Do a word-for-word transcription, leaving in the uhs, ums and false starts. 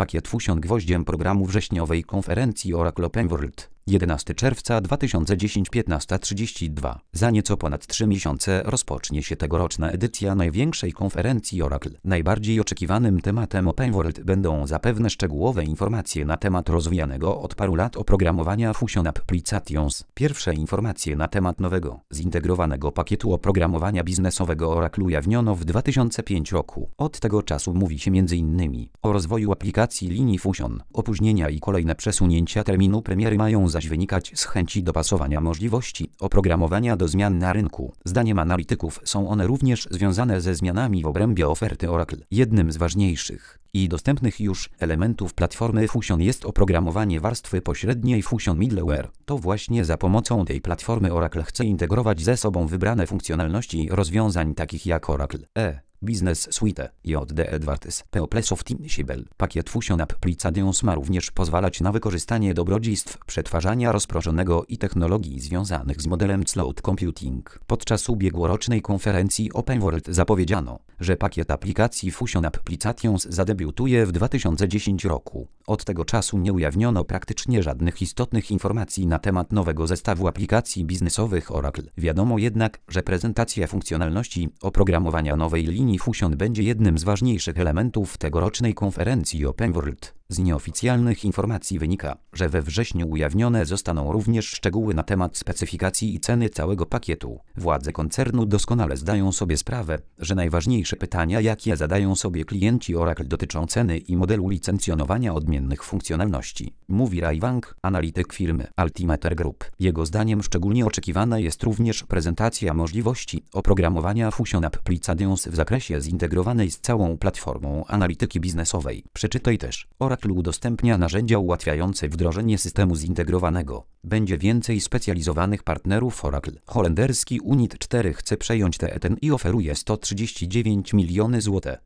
Pakiet Fusion gwoździem programu wrześniowej konferencji Oracle Open World. jedenastego czerwca dwa tysiące dziesiątego, piętnasta trzydzieści dwa. Za nieco ponad trzy miesiące rozpocznie się tegoroczna edycja największej konferencji Oracle. Najbardziej oczekiwanym tematem Open World będą zapewne szczegółowe informacje na temat rozwijanego od paru lat oprogramowania Fusion Applications. Pierwsze informacje na temat nowego, zintegrowanego pakietu oprogramowania biznesowego Oracle ujawniono w dwa tysiące piątym roku. Od tego czasu mówi się między innymi o rozwoju aplikacji linii Fusion. Opóźnienia i kolejne przesunięcia terminu premiery mają zaś wynikać z chęci dopasowania możliwości oprogramowania do zmian na rynku. Zdaniem analityków są one również związane ze zmianami w obrębie oferty Oracle. Jednym z ważniejszych i dostępnych już elementów platformy Fusion jest oprogramowanie warstwy pośredniej Fusion Middleware. To właśnie za pomocą tej platformy Oracle chce integrować ze sobą wybrane funkcjonalności rozwiązań takich jak Oracle E Business Suite, J D Edwards, Peoplesoft Siebel. Pakiet Fusion Applications ma również pozwalać na wykorzystanie dobrodziejstw przetwarzania rozproszonego i technologii związanych z modelem Cloud Computing. Podczas ubiegłorocznej konferencji Open World zapowiedziano, że pakiet aplikacji Fusion Applications zadebiutuje w dwa tysiące dziesiątym roku. Od tego czasu nie ujawniono praktycznie żadnych istotnych informacji na temat nowego zestawu aplikacji biznesowych Oracle. Wiadomo jednak, że prezentacja funkcjonalności oprogramowania nowej linii Fusion będzie jednym z ważniejszych elementów tegorocznej konferencji Open World. Z nieoficjalnych informacji wynika, że we wrześniu ujawnione zostaną również szczegóły na temat specyfikacji i ceny całego pakietu. Władze koncernu doskonale zdają sobie sprawę, że najważniejsze pytania, jakie zadają sobie klienci Oracle, dotyczą ceny i modelu licencjonowania odmiennych funkcjonalności. Mówi Ray Wang, analityk firmy Altimeter Group. Jego zdaniem szczególnie oczekiwana jest również prezentacja możliwości oprogramowania Fusion Applications w zakresie zintegrowanej z całą platformą analityki biznesowej. Przeczytaj też: Oracle udostępnia narzędzia ułatwiające wdrożenie systemu zintegrowanego. Będzie więcej specjalizowanych partnerów Oracle. Holenderski Unit cztery chce przejąć T E T N i oferuje sto trzydzieści dziewięć milionów złotych.